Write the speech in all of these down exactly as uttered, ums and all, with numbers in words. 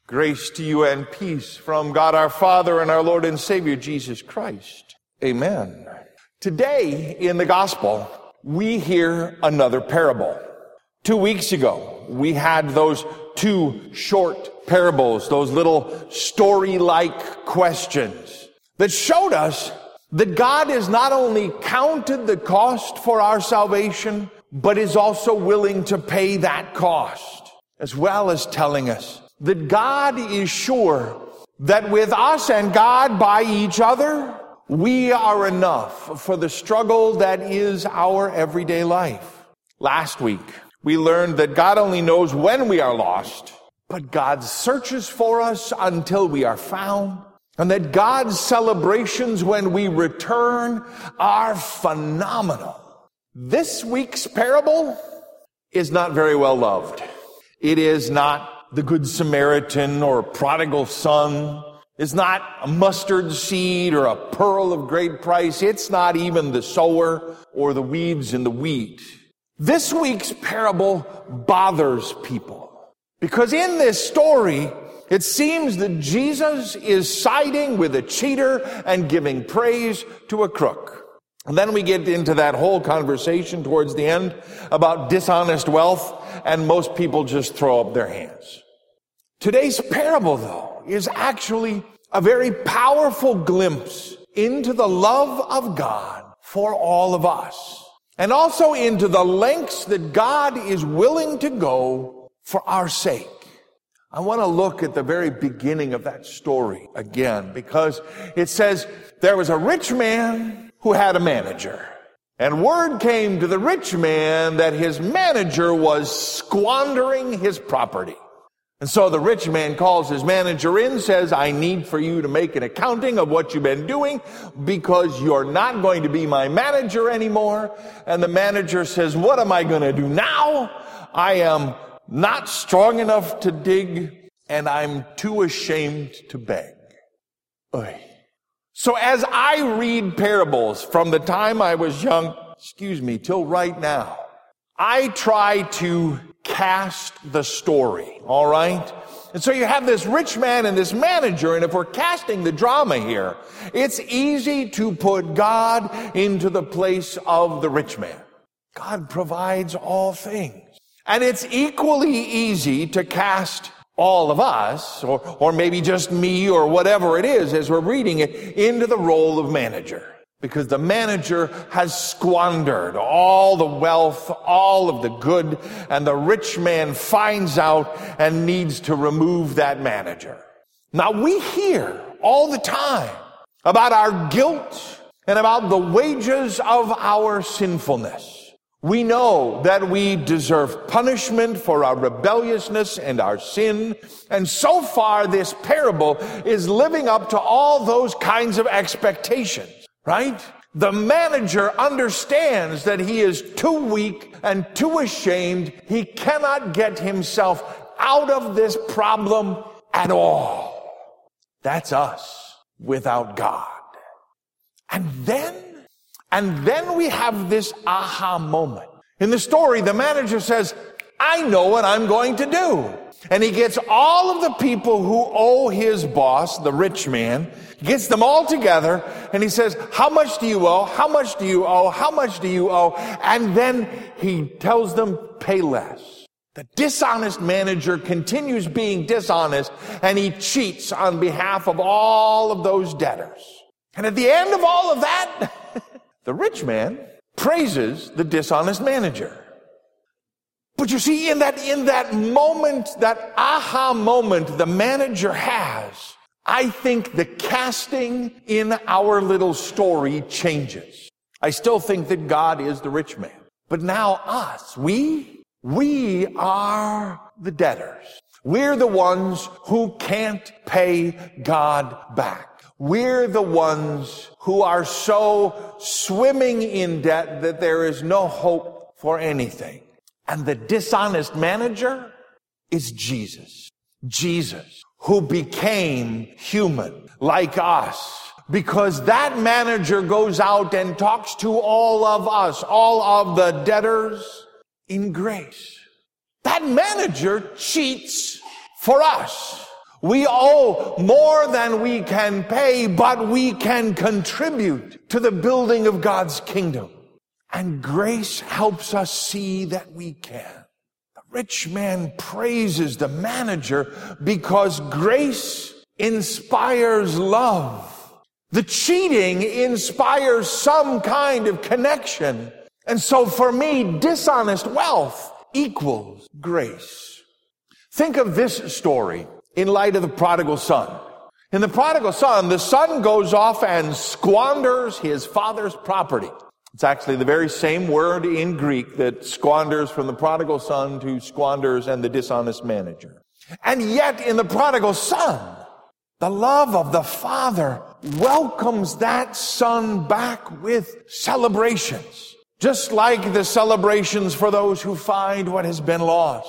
Grace to you and peace from God our Father and our Lord and Savior Jesus Christ. Amen. Today in the gospel, we hear another parable. Two weeks ago, we had those two short parables, those little story-like questions that showed us that God has not only counted the cost for our salvation, but is also willing to pay that cost, as well as telling us that God is sure that with us and God by each other, we are enough for the struggle that is our everyday life. Last week, we learned that God only knows when we are lost, but God searches for us until we are found, and that God's celebrations when we return are phenomenal. This week's parable is not very well loved. It is not the Good Samaritan or prodigal son. It's not a mustard seed or a pearl of great price. It's not even the sower or the weeds in the wheat. This week's parable bothers people because in this story, it seems that Jesus is siding with a cheater and giving praise to a crook. And then we get into that whole conversation towards the end about dishonest wealth, and most people just throw up their hands. Today's parable, though, is actually a very powerful glimpse into the love of God for all of us, and also into the lengths that God is willing to go for our sake. I want to look at the very beginning of that story again, because it says there was a rich man who had a manager. And word came to the rich man that his manager was squandering his property. And so the rich man calls his manager in, says, I need for you to make an accounting of what you've been doing because you're not going to be my manager anymore. And the manager says, what am I going to do now? I am not strong enough to dig, and I'm too ashamed to beg. Oy. So as I read parables from the time I was young, excuse me, till right now, I try to cast the story, all right? And so you have this rich man and this manager, and if we're casting the drama here, it's easy to put God into the place of the rich man. God provides all things. And it's equally easy to cast all of us, or, or maybe just me or whatever it is as we're reading it, into the role of manager. Because the manager has squandered all the wealth, all of the good, and the rich man finds out and needs to remove that manager. Now we hear all the time about our guilt and about the wages of our sinfulness. We know that we deserve punishment for our rebelliousness and our sin. And so far, this parable is living up to all those kinds of expectations, right? The manager understands that he is too weak and too ashamed. He cannot get himself out of this problem at all. That's us without God. And then And then we have this aha moment. In the story, the manager says, I know what I'm going to do. And he gets all of the people who owe his boss, the rich man, gets them all together, and he says, how much do you owe? How much do you owe? How much do you owe? And then he tells them, pay less. The dishonest manager continues being dishonest, and he cheats on behalf of all of those debtors. And at the end of all of that, the rich man praises the dishonest manager. But you see, in that, in that moment, that aha moment the manager has, I think the casting in our little story changes. I still think that God is the rich man. But now us, we, we are the debtors. We're the ones who can't pay God back. We're the ones who are so swimming in debt that there is no hope for anything. And the dishonest manager is Jesus. Jesus, who became human like us, because that manager goes out and talks to all of us, all of the debtors, in grace. That manager cheats for us. We owe more than we can pay, but we can contribute to the building of God's kingdom. And grace helps us see that we can. The rich man praises the manager because grace inspires love. The cheating inspires some kind of connection. And so for me, dishonest wealth equals grace. Think of this story in light of the prodigal son. In the prodigal son, the son goes off and squanders his father's property. It's actually the very same word in Greek that squanders from the prodigal son to squanders and the dishonest manager. And yet in the prodigal son, the love of the father welcomes that son back with celebrations, just like the celebrations for those who find what has been lost.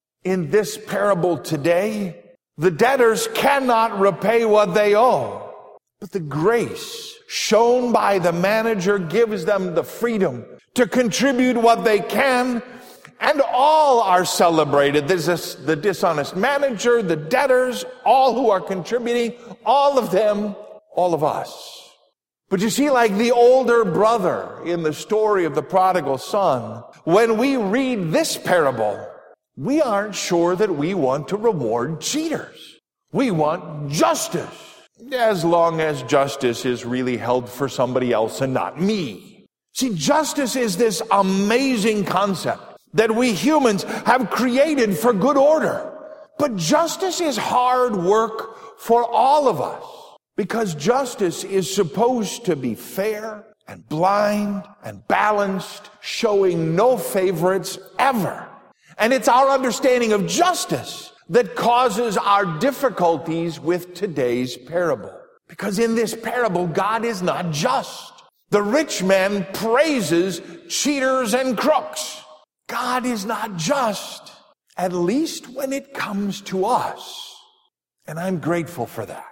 In this parable today, the debtors cannot repay what they owe, but the grace shown by the manager gives them the freedom to contribute what they can, and all are celebrated. There's the dishonest manager, the debtors, all who are contributing, all of them, all of us. But you see, like the older brother in the story of the prodigal son, when we read this parable, we aren't sure that we want to reward cheaters. We want justice, as long as justice is really held for somebody else and not me. See, justice is this amazing concept that we humans have created for good order. But justice is hard work for all of us, because justice is supposed to be fair and blind and balanced, showing no favorites ever. And it's our understanding of justice that causes our difficulties with today's parable. Because in this parable, God is not just. The rich man praises cheaters and crooks. God is not just, at least when it comes to us. And I'm grateful for that.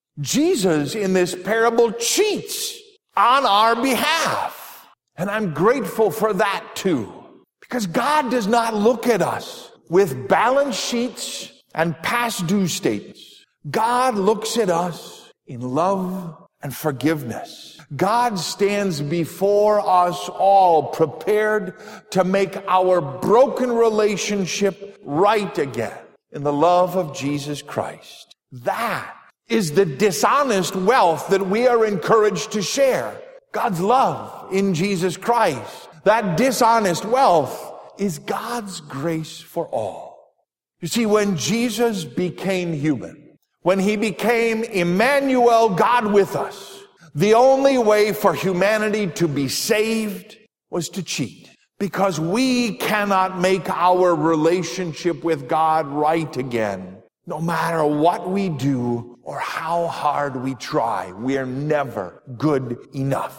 Jesus in this parable cheats on our behalf. And I'm grateful for that too. Because God does not look at us with balance sheets and past due statements. God looks at us in love and forgiveness. God stands before us all prepared to make our broken relationship right again in the love of Jesus Christ. That is the dishonest wealth that we are encouraged to share. God's love in Jesus Christ. That dishonest wealth is God's grace for all. You see, when Jesus became human, when he became Emmanuel, God with us, the only way for humanity to be saved was to cheat. Because we cannot make our relationship with God right again. No matter what we do or how hard we try, we are never good enough.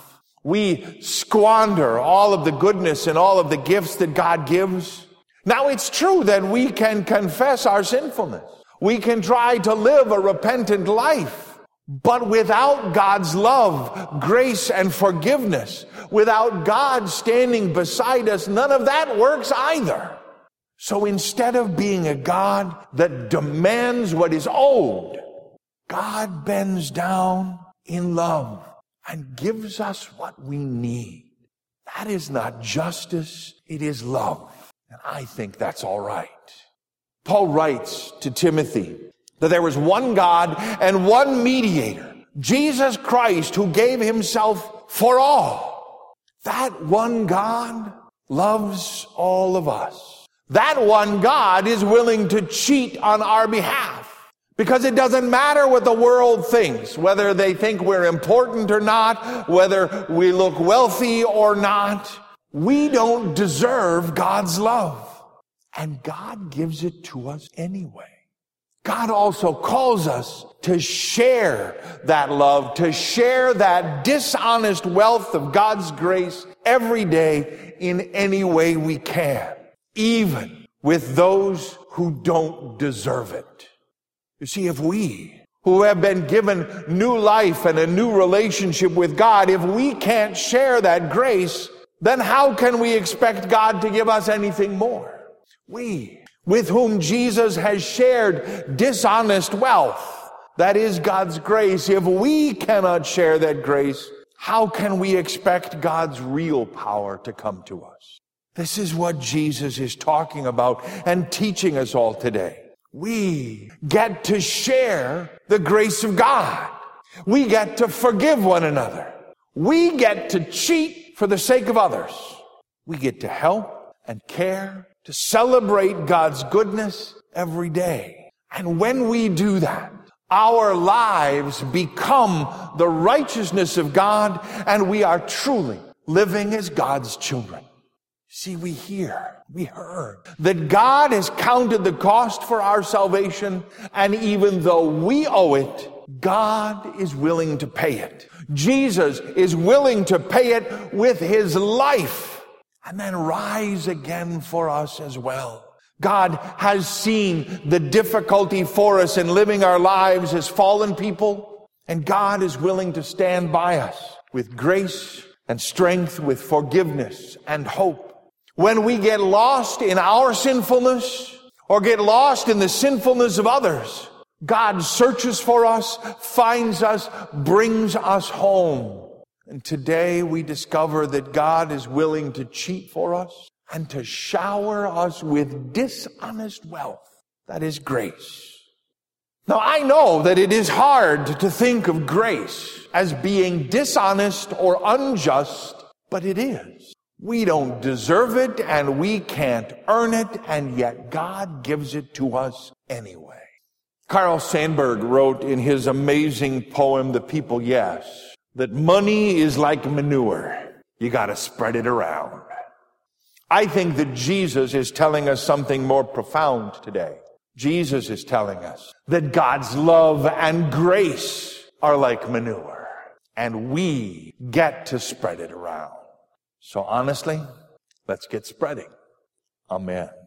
We squander all of the goodness and all of the gifts that God gives. Now, it's true that we can confess our sinfulness. We can try to live a repentant life. But without God's love, grace, and forgiveness, without God standing beside us, none of that works either. So instead of being a God that demands what is owed, God bends down in love and gives us what we need. That is not justice, it is love. And I think that's all right. Paul writes to Timothy that there was one God and one mediator, Jesus Christ, who gave himself for all. That one God loves all of us. That one God is willing to cheat on our behalf. Because it doesn't matter what the world thinks, whether they think we're important or not, whether we look wealthy or not. We don't deserve God's love. And God gives it to us anyway. God also calls us to share that love, to share that dishonest wealth of God's grace every day in any way we can, even with those who don't deserve it. You see, if we, who have been given new life and a new relationship with God, if we can't share that grace, then how can we expect God to give us anything more? We, with whom Jesus has shared dishonest wealth. That is God's grace. If we cannot share that grace, how can we expect God's real power to come to us? This is what Jesus is talking about and teaching us all today. We get to share the grace of God. We get to forgive one another. We get to cheat for the sake of others. We get to help and care, to celebrate God's goodness every day. And when we do that, our lives become the righteousness of God, and we are truly living as God's children. See, we hear, we heard that God has counted the cost for our salvation, and even though we owe it, God is willing to pay it. Jesus is willing to pay it with his life and then rise again for us as well. God has seen the difficulty for us in living our lives as fallen people, and God is willing to stand by us with grace and strength, with forgiveness and hope. When we get lost in our sinfulness or get lost in the sinfulness of others, God searches for us, finds us, brings us home. And today we discover that God is willing to cheat for us and to shower us with dishonest wealth. That is grace. Now, I know that it is hard to think of grace as being dishonest or unjust, but it is. We don't deserve it and we can't earn it, and yet God gives it to us anyway. Carl Sandburg wrote in his amazing poem, The People Yes, that money is like manure. You got to spread it around. I think that Jesus is telling us something more profound today. Jesus is telling us that God's love and grace are like manure, and we get to spread it around. So honestly, let's get spreading. Amen.